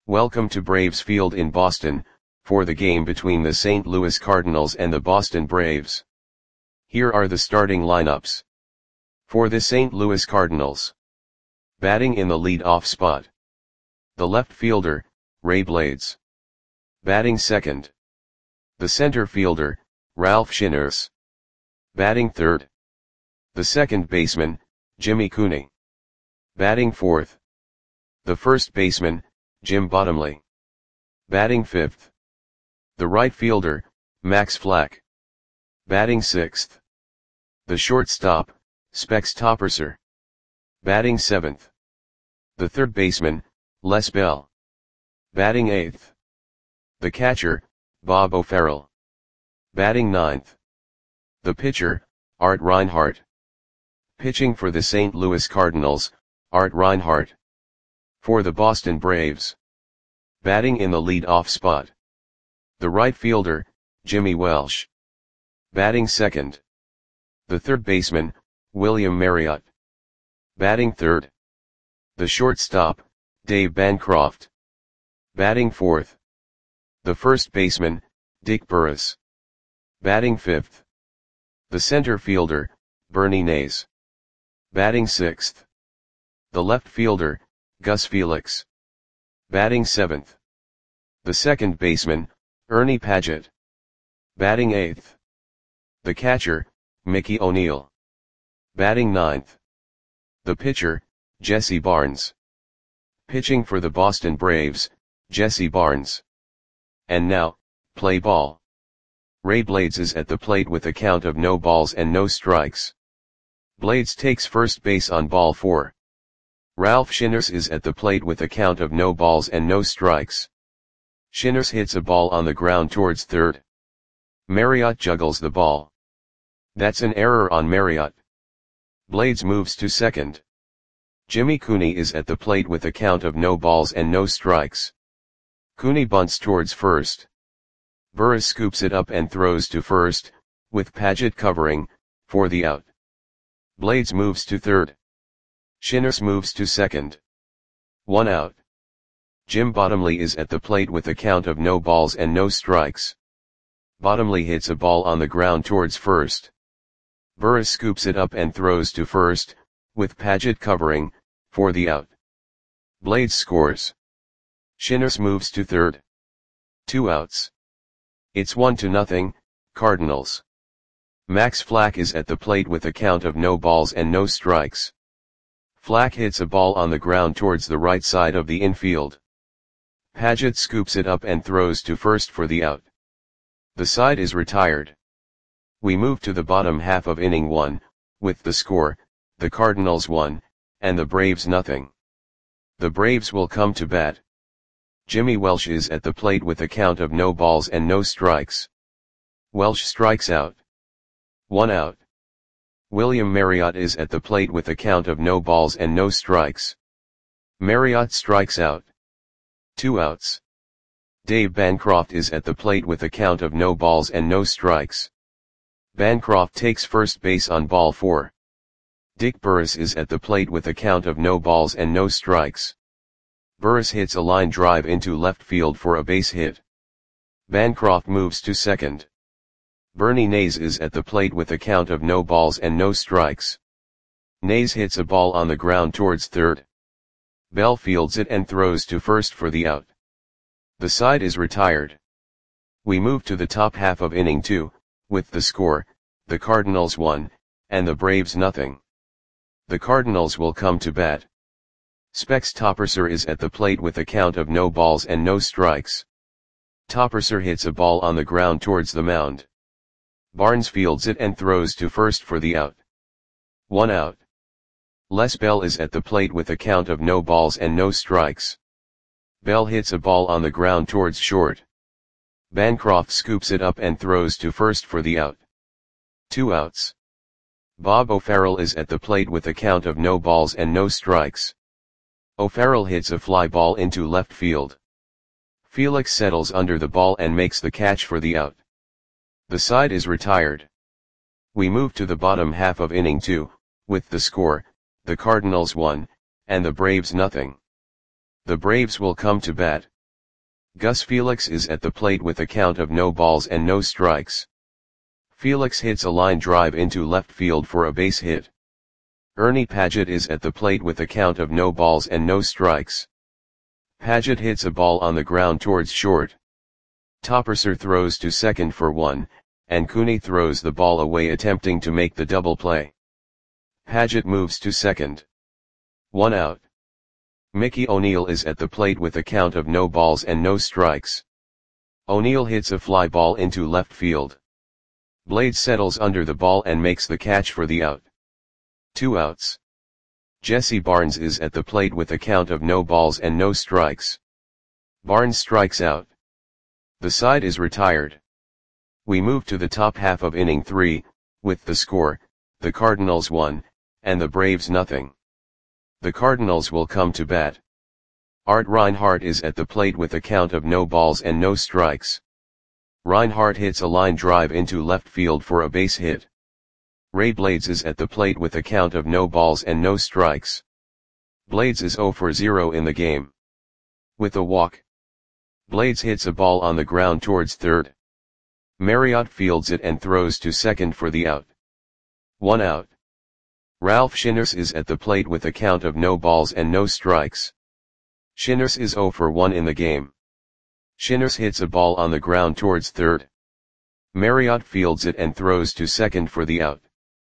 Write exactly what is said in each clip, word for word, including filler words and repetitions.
Welcome to Braves Field in Boston, for the game between the Saint Louis Cardinals and the Boston Braves. Here are the starting lineups. For the Saint Louis Cardinals. Batting in the lead-off spot. The left fielder, Ray Blades. Batting second. The center fielder, Ralph Shinners. Batting third. The second baseman, Jimmy Cooney. Batting fourth. The first baseman, Jim Bottomley. Batting fifth. The right fielder, Max Flack. Batting sixth. The shortstop, Specs Topperser. Batting seventh. The third baseman, Les Bell. Batting eighth. The catcher, Bob O'Farrell. Batting ninth. The pitcher, Art Reinhardt. Pitching for the Saint Louis Cardinals, Art Reinhardt. For the Boston Braves. Batting in the lead-off spot. The right fielder, Jimmy Welsh. Batting second. The third baseman, William Marriott. Batting third. The shortstop, Dave Bancroft. Batting fourth. The first baseman, Dick Burris. Batting fifth. The center fielder, Bernie Nays. Batting sixth. The left fielder, Gus Felix. Batting seventh. The second baseman, Ernie Padgett. Batting eighth. The catcher, Mickey O'Neill. Batting ninth. The pitcher, Jesse Barnes. Pitching for the Boston Braves, Jesse Barnes. And now, play ball. Ray Blades is at the plate with a count of no balls and no strikes. Blades takes first base on ball four. Ralph Shinners is at the plate with a count of no balls and no strikes. Shinners hits a ball on the ground towards third. Marriott juggles the ball. That's an error on Marriott. Blades moves to second. Jimmy Cooney is at the plate with a count of no balls and no strikes. Cooney bunts towards first. Burris scoops it up and throws to first, with Padgett covering, for the out. Blades moves to third. Shinners moves to second. One out. Jim Bottomley is at the plate with a count of no balls and no strikes. Bottomley hits a ball on the ground towards first. Burris scoops it up and throws to first, with Padgett covering, for the out. Blades scores. Shinners moves to third. Two outs. It's one to nothing, Cardinals. Max Flack is at the plate with a count of no balls and no strikes. Flack hits a ball on the ground towards the right side of the infield. Padgett scoops it up and throws to first for the out. The side is retired. We move to the bottom half of inning one, with the score, the Cardinals one, and the Braves nothing. The Braves will come to bat. Jimmy Welsh is at the plate with a count of no balls and no strikes. Welsh strikes out. One out. William Marriott is at the plate with a count of no balls and no strikes. Marriott strikes out. Two outs. Dave Bancroft is at the plate with a count of no balls and no strikes. Bancroft takes first base on ball four. Dick Burris is at the plate with a count of no balls and no strikes. Burris hits a line drive into left field for a base hit. Bancroft moves to second. Bernie Nays is at the plate with a count of no balls and no strikes. Nays hits a ball on the ground towards third. Bell fields it and throws to first for the out. The side is retired. We move to the top half of inning two, with the score, the Cardinals one, and the Braves nothing. The Cardinals will come to bat. Specs Topperser is at the plate with a count of no balls and no strikes. Topperser hits a ball on the ground towards the mound. Barnes fields it and throws to first for the out. One out. Les Bell is at the plate with a count of no balls and no strikes. Bell hits a ball on the ground towards short. Bancroft scoops it up and throws to first for the out. Two outs. Bob O'Farrell is at the plate with a count of no balls and no strikes. O'Farrell hits a fly ball into left field. Felix settles under the ball and makes the catch for the out. The side is retired. We move to the bottom half of inning two, with the score, the Cardinals one, and the Braves nothing. The Braves will come to bat. Gus Felix is at the plate with a count of no balls and no strikes. Felix hits a line drive into left field for a base hit. Ernie Padgett is at the plate with a count of no balls and no strikes. Padgett hits a ball on the ground towards short. Topperser throws to second for one, and Cooney throws the ball away attempting to make the double play. Padgett moves to second. One out. Mickey O'Neill is at the plate with a count of no balls and no strikes. O'Neill hits a fly ball into left field. Blades settles under the ball and makes the catch for the out. Two outs. Jesse Barnes is at the plate with a count of no balls and no strikes. Barnes strikes out. The side is retired. We move to the top half of inning three, with the score, the Cardinals one, and the Braves nothing. The Cardinals will come to bat. Art Reinhardt is at the plate with a count of no balls and no strikes. Reinhardt hits a line drive into left field for a base hit. Ray Blades is at the plate with a count of no balls and no strikes. Blades is zero for zero in the game. With a walk. Blades hits a ball on the ground towards third. Marriott fields it and throws to second for the out. One out. Ralph Shinners is at the plate with a count of no balls and no strikes. Shinners is zero for one in the game. Shinners hits a ball on the ground towards third. Marriott fields it and throws to second for the out.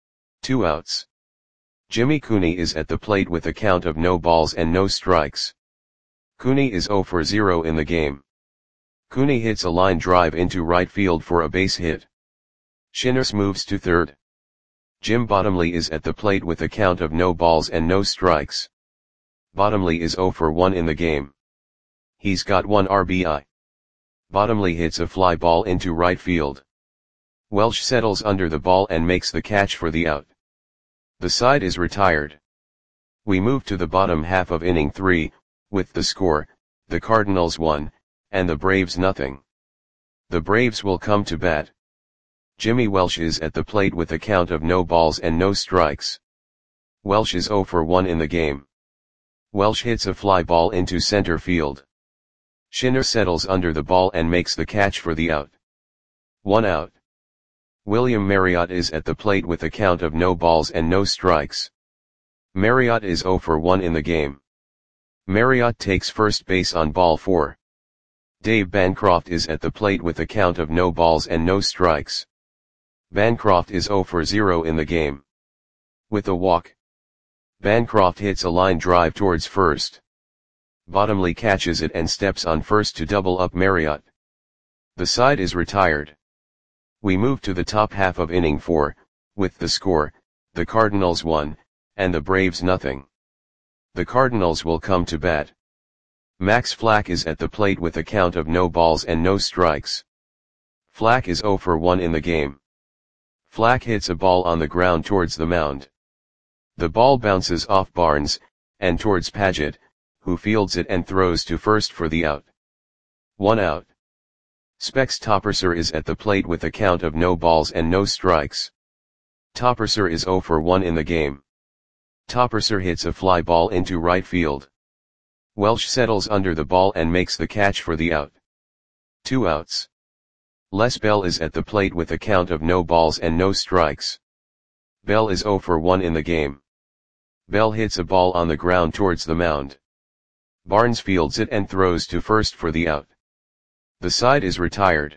Two outs. Jimmy Cooney is at the plate with a count of no balls and no strikes. Cooney is zero for zero in the game. Cooney hits a line drive into right field for a base hit. Shinners moves to third. Jim Bottomley is at the plate with a count of no balls and no strikes. Bottomley is zero for one in the game. He's got one R B I. Bottomley hits a fly ball into right field. Welsh settles under the ball and makes the catch for the out. The side is retired. We move to the bottom half of inning three, with the score, the Cardinals one, and the Braves nothing. The Braves will come to bat. Jimmy Welsh is at the plate with a count of no balls and no strikes. Welsh is zero for one in the game. Welsh hits a fly ball into center field. Shinner settles under the ball and makes the catch for the out. One out. William Marriott is at the plate with a count of no balls and no strikes. Marriott is zero for one in the game. Marriott takes first base on ball four. Dave Bancroft is at the plate with a count of no balls and no strikes. Bancroft is zero for zero in the game. With a walk. Bancroft hits a line drive towards first. Bottomley catches it and steps on first to double up Marriott. The side is retired. We move to the top half of inning four, with the score, the Cardinals one, and the Braves nothing. The Cardinals will come to bat. Max Flack is at the plate with a count of no balls and no strikes. Flack is zero for one in the game. Flack hits a ball on the ground towards the mound. The ball bounces off Barnes, and towards Padgett, who fields it and throws to first for the out. One out. Specs Topperser is at the plate with a count of no balls and no strikes. Topperser is zero for one in the game. Topperser hits a fly ball into right field. Welsh settles under the ball and makes the catch for the out. Two outs. Les Bell is at the plate with a count of no balls and no strikes. Bell is zero for one in the game. Bell hits a ball on the ground towards the mound. Barnes fields it and throws to first for the out. The side is retired.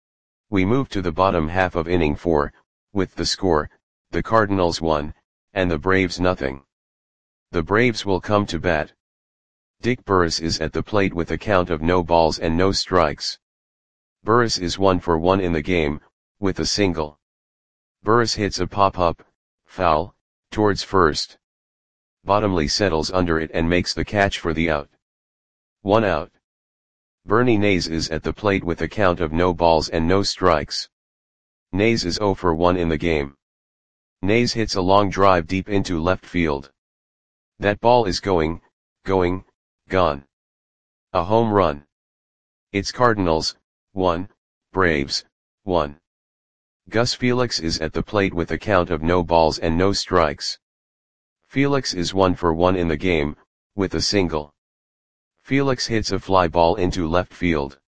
We move to the bottom half of inning four, with the score, the Cardinals one, and the Braves nothing. The Braves will come to bat. Dick Burris is at the plate with a count of no balls and no strikes. Burris is one for one in the game, with a single. Burris hits a pop-up, foul, towards first. Bottomley settles under it and makes the catch for the out. One out. Bernie Nays is at the plate with a count of no balls and no strikes. Nays is zero for one in the game. Nays hits a long drive deep into left field. That ball is going, going, gone. A home run. It's Cardinals, one, Braves, one. Gus Felix is at the plate with a count of no balls and no strikes. Felix is one for one in the game, with a single. Felix hits a fly ball into left field.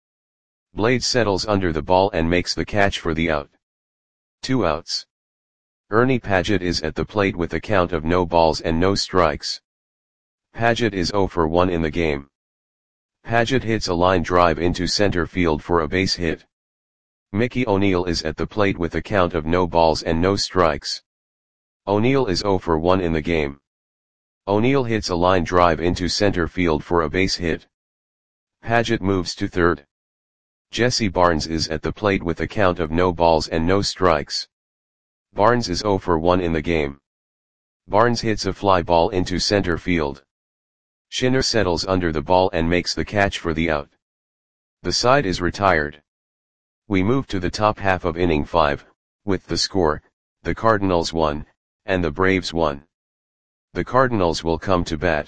Blades settles under the ball and makes the catch for the out. Two outs. Ernie Padgett is at the plate with a count of no balls and no strikes. Padgett is zero for one in the game. Padgett hits a line drive into center field for a base hit. Mickey O'Neill is at the plate with a count of no balls and no strikes. O'Neill is zero for one in the game. O'Neill hits a line drive into center field for a base hit. Padgett moves to third. Jesse Barnes is at the plate with a count of no balls and no strikes. Barnes is zero for one in the game. Barnes hits a fly ball into center field. Shinner settles under the ball and makes the catch for the out. The side is retired. We move to the top half of inning five, with the score, the Cardinals won, and the Braves won. The Cardinals will come to bat.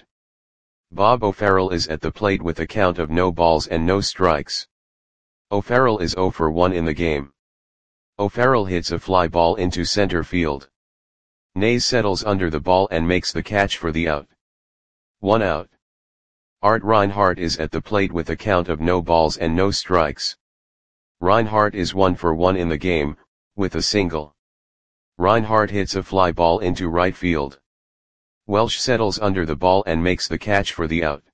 Bob O'Farrell is at the plate with a count of no balls and no strikes. O'Farrell is zero for one in the game. O'Farrell hits a fly ball into center field. Nays settles under the ball and makes the catch for the out. One out. Art Reinhardt is at the plate with a count of no balls and no strikes. Reinhardt is one for one in the game, with a single. Reinhardt hits a fly ball into right field. Welsh settles under the ball and makes the catch for the out.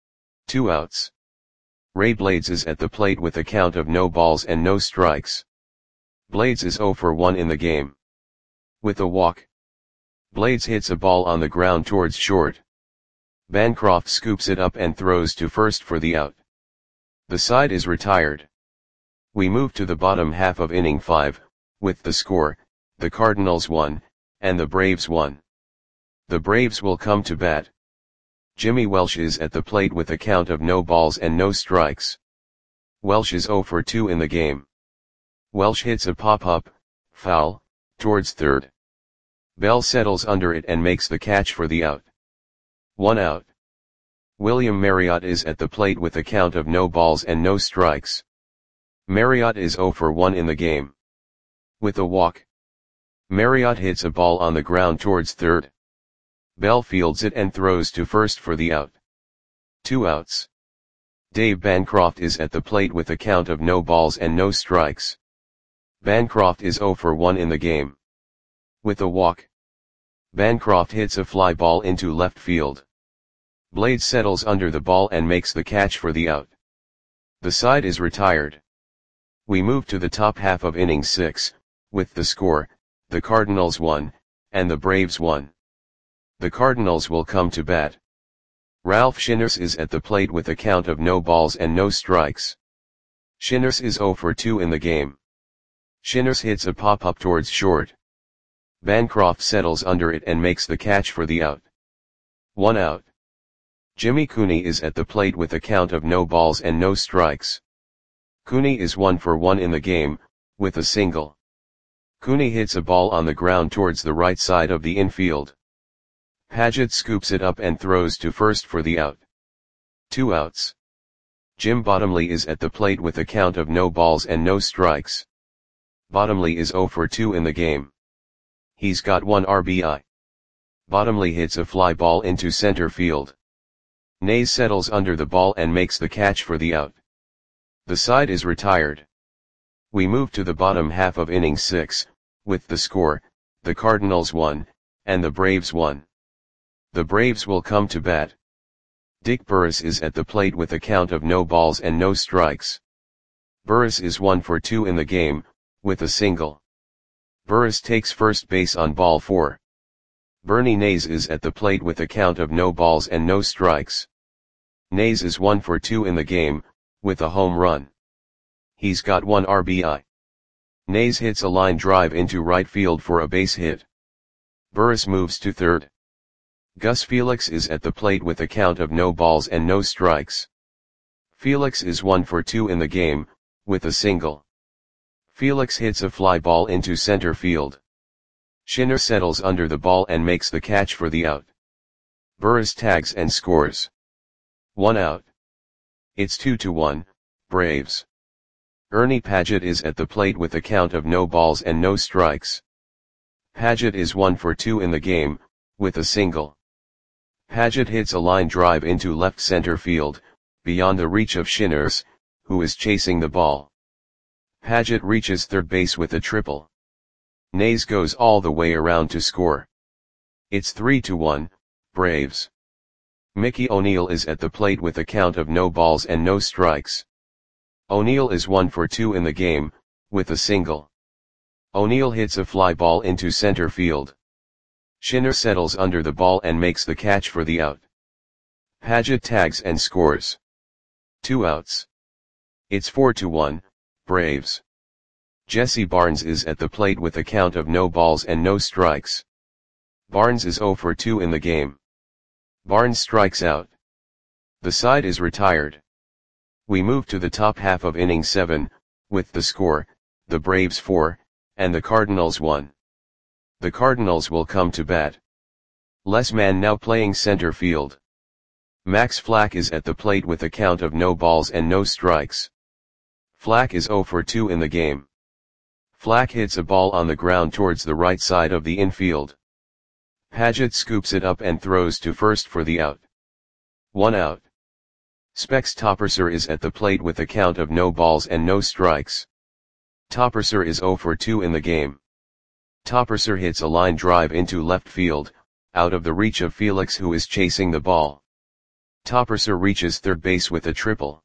Two outs. Ray Blades is at the plate with a count of no balls and no strikes. Blades is zero for one in the game. With a walk. Blades hits a ball on the ground towards short. Bancroft scoops it up and throws to first for the out. The side is retired. We move to the bottom half of inning five, with the score, the Cardinals won, and the Braves won. The Braves will come to bat. Jimmy Welsh is at the plate with a count of no balls and no strikes. Welsh is zero for two in the game. Welsh hits a pop-up, foul, towards third. Bell settles under it and makes the catch for the out. One out. William Marriott is at the plate with a count of no balls and no strikes. Marriott is zero for one in the game. With a walk. Marriott hits a ball on the ground towards third. Bell fields it and throws to first for the out. Two outs. Dave Bancroft is at the plate with a count of no balls and no strikes. Bancroft is zero for one in the game. With a walk. Bancroft hits a fly ball into left field. Blades settles under the ball and makes the catch for the out. The side is retired. We move to the top half of inning six, with the score, the Cardinals won, and the Braves won. The Cardinals will come to bat. Ralph Shinners is at the plate with a count of no balls and no strikes. Shinners is zero for two in the game. Shinners hits a pop-up towards short. Bancroft settles under it and makes the catch for the out. One out. Jimmy Cooney is at the plate with a count of no balls and no strikes. Cooney is one for one in the game, with a single. Cooney hits a ball on the ground towards the right side of the infield. Padgett scoops it up and throws to first for the out. Two outs. Jim Bottomley is at the plate with a count of no balls and no strikes. Bottomley is zero for two in the game. He's got one R B I. Bottomley hits a fly ball into center field. Nays settles under the ball and makes the catch for the out. The side is retired. We move to the bottom half of inning six, with the score, the Cardinals won, and the Braves won. The Braves will come to bat. Dick Burris is at the plate with a count of no balls and no strikes. Burris is one for two in the game, with a single. Burris takes first base on ball four. Bernie Nays is at the plate with a count of no balls and no strikes. Nays is one for two in the game, with a home run. He's got one R B I. Nays hits a line drive into right field for a base hit. Burris moves to third. Gus Felix is at the plate with a count of no balls and no strikes. Felix is one for two in the game, with a single. Felix hits a fly ball into center field. Shinner settles under the ball and makes the catch for the out. Burris tags and scores. One out. It's two to one, Braves. Ernie Padgett is at the plate with a count of no balls and no strikes. Padgett is one for two in the game, with a single. Padgett hits a line drive into left center field, beyond the reach of Shinners, who is chasing the ball. Paget reaches third base with a triple. Nays goes all the way around to score. It's three to one, Braves. Mickey O'Neill is at the plate with a count of no balls and no strikes. O'Neill is one for two in the game, with a single. O'Neill hits a fly ball into center field. Shinner settles under the ball and makes the catch for the out. Paget tags and scores. Two outs. It's four to one, Braves. Jesse Barnes is at the plate with a count of no balls and no strikes. Barnes is zero for two in the game. Barnes strikes out. The side is retired. We move to the top half of inning seven, with the score, the Braves four, and the Cardinals one. The Cardinals will come to bat. Les Mann now playing center field. Max Flack is at the plate with a count of no balls and no strikes. Flack is zero for two in the game. Flack hits a ball on the ground towards the right side of the infield. Paget scoops it up and throws to first for the out. One out. Specs Topperser is at the plate with a count of no balls and no strikes. Topperser is zero for two in the game. Topperser hits a line drive into left field, out of the reach of Felix, who is chasing the ball. Topperser reaches third base with a triple.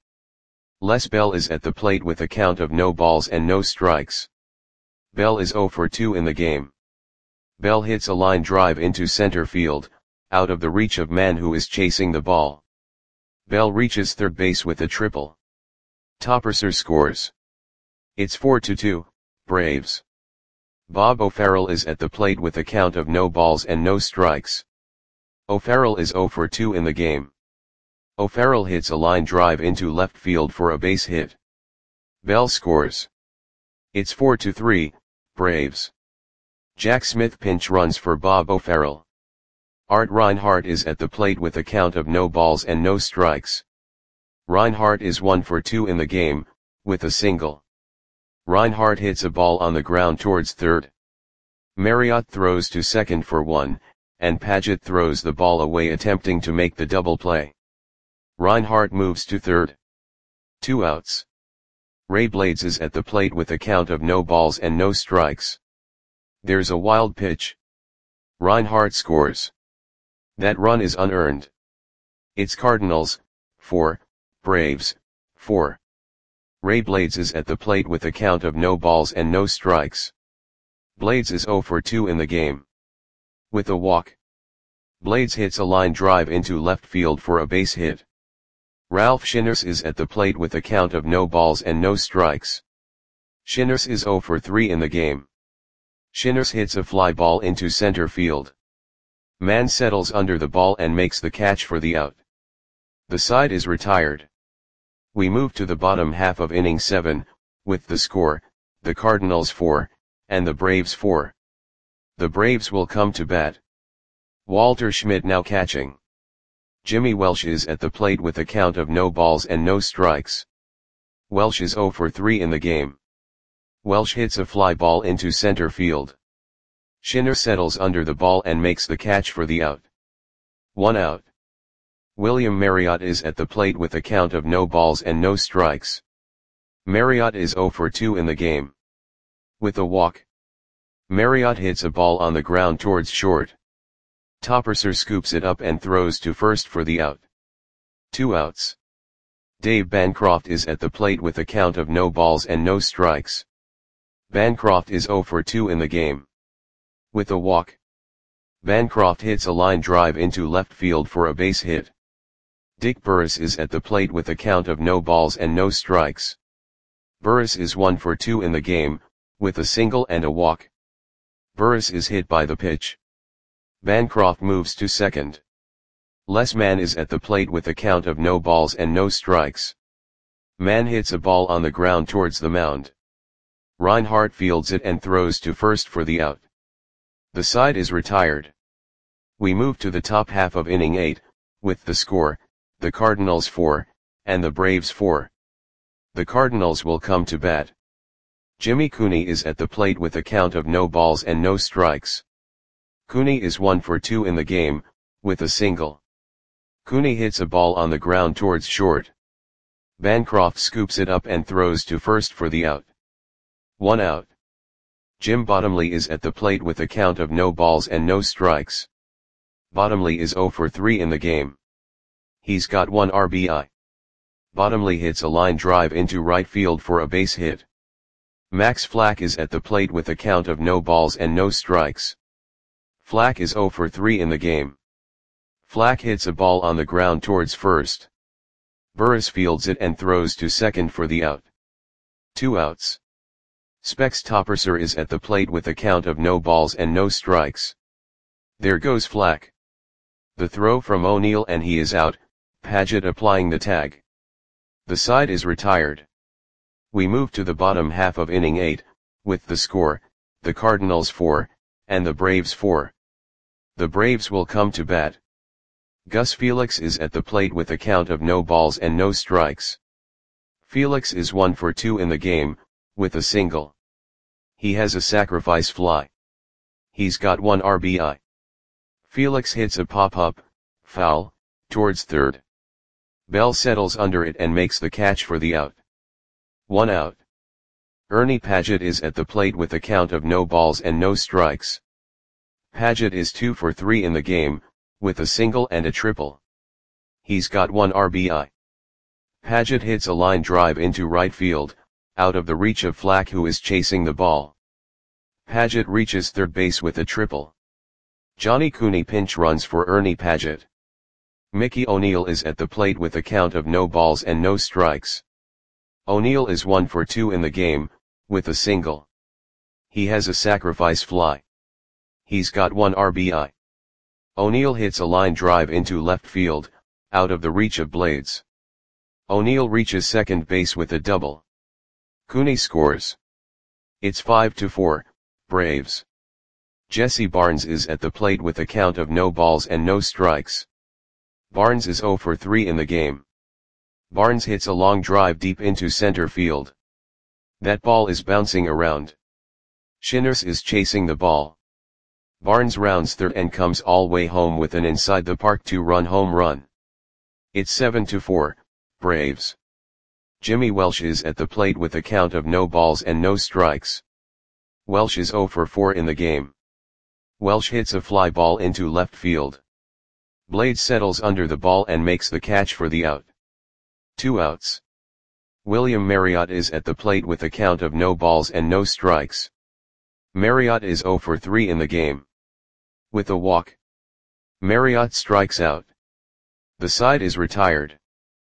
Les Bell is at the plate with a count of no balls and no strikes. Bell is zero for two in the game. Bell hits a line drive into center field, out of the reach of Mann, who is chasing the ball. Bell reaches third base with a triple. Topperser scores. It's four to two, Braves. Bob O'Farrell is at the plate with a count of no balls and no strikes. O'Farrell is zero for two in the game. O'Farrell hits a line drive into left field for a base hit. Bell scores. It's four to three, Braves. Jack Smith pinch runs for Bob O'Farrell. Art Reinhardt is at the plate with a count of no balls and no strikes. Reinhardt is one for two in the game, with a single. Reinhardt hits a ball on the ground towards third. Marriott throws to second for one, and Paget throws the ball away attempting to make the double play. Reinhardt moves to third. Two outs. Ray Blades is at the plate with a count of no balls and no strikes. There's a wild pitch. Reinhardt scores. That run is unearned. It's Cardinals, four, Braves, four. Ray Blades is at the plate with a count of no balls and no strikes. Blades is zero for two in the game. With a walk. Blades hits a line drive into left field for a base hit. Ralph Shinners is at the plate with a count of no balls and no strikes. Shinners is zero for three in the game. Shinners hits a fly ball into center field. Mann settles under the ball and makes the catch for the out. The side is retired. We move to the bottom half of inning seven, with the score, the Cardinals four, and the Braves four. The Braves will come to bat. Walter Schmidt now catching. Jimmy Welsh is at the plate with a count of no balls and no strikes. Welsh is zero for three in the game. Welsh hits a fly ball into center field. Shinner settles under the ball and makes the catch for the out. One out. William Marriott is at the plate with a count of no balls and no strikes. Marriott is zero for two in the game. With a walk. Marriott hits a ball on the ground towards short. Topperser scoops it up and throws to first for the out. Two outs. Dave Bancroft is at the plate with a count of no balls and no strikes. Bancroft is zero for two in the game. With a walk. Bancroft hits a line drive into left field for a base hit. Dick Burris is at the plate with a count of no balls and no strikes. Burris is one for two in the game, with a single and a walk. Burris is hit by the pitch. Bancroft moves to second. Les Mann is at the plate with a count of no balls and no strikes. Mann hits a ball on the ground towards the mound. Reinhardt fields it and throws to first for the out. The side is retired. We move to the top half of inning eight, with the score, the Cardinals four, and the Braves four. The Cardinals will come to bat. Jimmy Cooney is at the plate with a count of no balls and no strikes. Cooney is one for two in the game, with a single. Cooney hits a ball on the ground towards short. Bancroft scoops it up and throws to first for the out. One out. Jim Bottomley is at the plate with a count of no balls and no strikes. Bottomley is oh for three in the game. He's got one R B I. Bottomley hits a line drive into right field for a base hit. Max Flack is at the plate with a count of no balls and no strikes. Flack is oh for three in the game. Flack hits a ball on the ground towards first. Burris fields it and throws to second for the out. Two outs. Specs Topperser is at the plate with a count of no balls and no strikes. There goes Flack. The throw from O'Neill and he is out, Paget applying the tag. The side is retired. We move to the bottom half of inning eight, with the score, the Cardinals four, and the Braves four. The Braves will come to bat. Gus Felix is at the plate with a count of no balls and no strikes. Felix is one for two in the game, with a single. He has a sacrifice fly. He's got one R B I. Felix hits a pop-up, foul, towards third. Bell settles under it and makes the catch for the out. One out. Ernie Paget is at the plate with a count of no balls and no strikes. Paget is two for three in the game, with a single and a triple. He's got one R B I. Paget hits a line drive into right field, out of the reach of Flack who is chasing the ball. Paget reaches third base with a triple. Johnny Cooney pinch runs for Ernie Paget. Mickey O'Neill is at the plate with a count of no balls and no strikes. O'Neill is one for two in the game, with a single. He has a sacrifice fly. He's got one R B I. O'Neill hits a line drive into left field, out of the reach of Blades. O'Neill reaches second base with a double. Cooney scores. It's five to four, Braves. Jesse Barnes is at the plate with a count of no balls and no strikes. Barnes is oh for three in the game. Barnes hits a long drive deep into center field. That ball is bouncing around. Shinners is chasing the ball. Barnes rounds third and comes all way home with an inside the park two-run home run. It's seven to four, Braves. Jimmy Welsh is at the plate with a count of no balls and no strikes. Welsh is oh for four in the game. Welsh hits a fly ball into left field. Blades settles under the ball and makes the catch for the out. Two outs. William Marriott is at the plate with a count of no balls and no strikes. Marriott is oh for three in the game. With a walk. Marriott strikes out. The side is retired.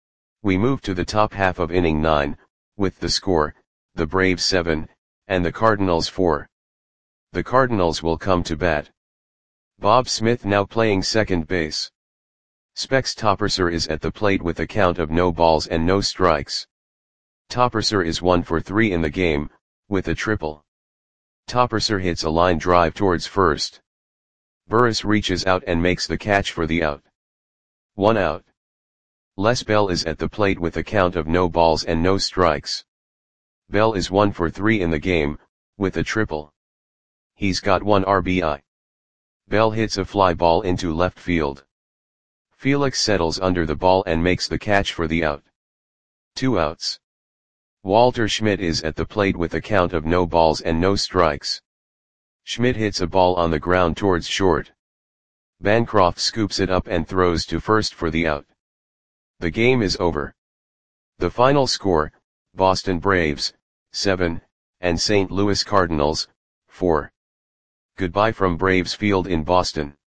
We move to the top half of inning nine, with the score, the Braves seven, and the Cardinals four. The Cardinals will come to bat. Bob Smith now playing second base. Specs Topperser is at the plate with a count of no balls and no strikes. Topperser is one for three in the game, with a triple. Topperser hits a line drive towards first. Burris reaches out and makes the catch for the out. One out. Les Bell is at the plate with a count of no balls and no strikes. Bell is one for three in the game, with a triple. He's got one R B I. Bell hits a fly ball into left field. Felix settles under the ball and makes the catch for the out. Two outs. Walter Schmidt is at the plate with a count of no balls and no strikes. Schmidt hits a ball on the ground towards short. Bancroft scoops it up and throws to first for the out. The game is over. The final score, Boston Braves, seven, and Saint Louis Cardinals, four. Goodbye from Braves Field in Boston.